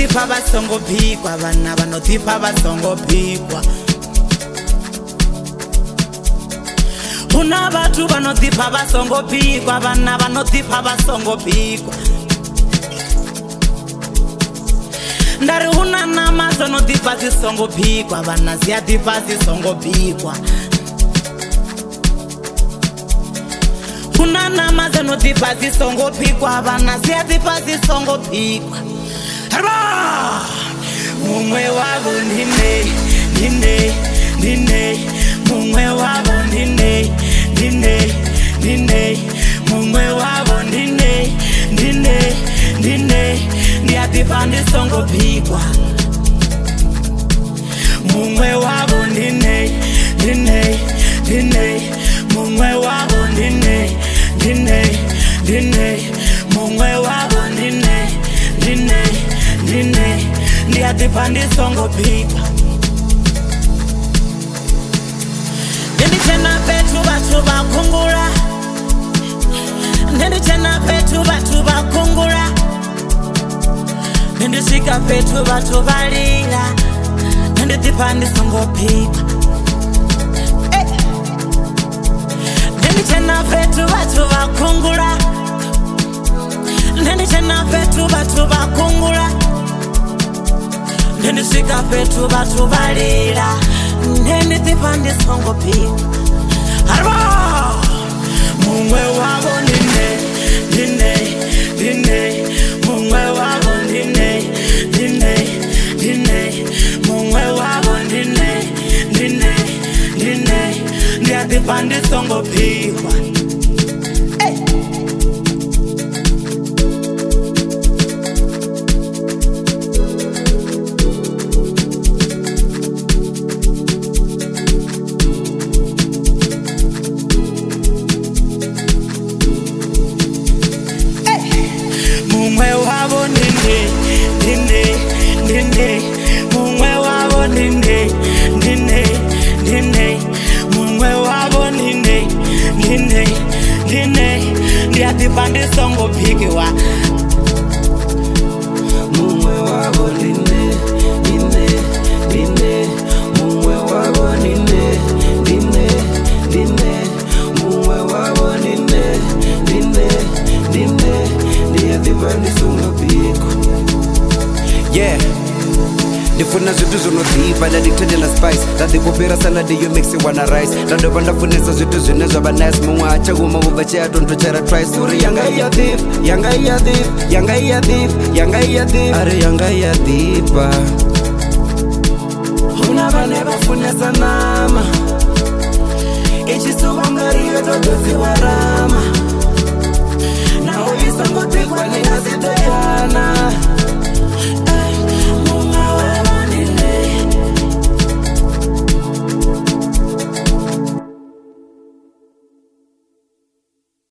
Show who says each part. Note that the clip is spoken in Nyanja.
Speaker 1: vanodhipa vasongopikwa, vana vanodhipa vasongopikwa. Kuna vatu vanodhipa vasongopikwa, vana vanodhipa vasongopikwa. Ndari una nama zonodhipa zisongopikwa, vana ziyadhipa zisongopikwa. Kuna nama zonodhipa zisongopikwa, vana ziyadhipa zisongopikwa. Harba! Mumwe wavo ndine, ndine, ndine. Mumwe wavo ndine, ndine, ndine. Mumwe wavo ndine, ndine, ndine. Ndiyadhipa ndisongopikwa. Mumwe wavo ndine, ndine, ndine. Mumwe wavo ndine, ndine, ndine. Mumwe wavo ndine, ndine, ndine. Ndiyadhipa ndisongopikwa. Ndichena petu vatu vakungura, ndichena petu vatu vakungura. Ndisvika petu vatu valira, ndidhipa ndisongopikwa. Ndichena petu vatu vakungura, ndichena petu vatu vakungura. Ndisvika petu vatu valira, ndidhipa ndisongopikwa. Harba! Mumwe wavo ndine, ndine, ndine. Mumwe wavo ndine, ndine, ndine. Mumwe wavo ndine, ndine, ndine. Ndiyadhipa ndisongopikwa. Mumwe wavo ndine, ndine, ndine. Mumwe wavo ndine, ndine, ndine. Mumwe wavo ndine, ndine, ndine. Ndiyadhipa ndisongopikwa.
Speaker 2: Mumwe wavo ndine, ndine, ndine. Mumwe wavo ndine, ndine, ndine. Mumwe wavo ndine, ndine, ndine. Ndiyadhipa ndisongopikwa.
Speaker 3: Yeah, ndifuna zvitu zvinodhipa ndaditendena spice ndadhikupera saladi yo mixi wana rice ndadova ndafunisa zvitu zvine zvava nice mumwe achaguma kubva chayatondochara twice uri yanga iya thief yanga iya thief yanga iya thief yanga iya thief ari yanga iya dhipa
Speaker 2: Una vane vafunesa nama ichisuvangariyo todoziwarama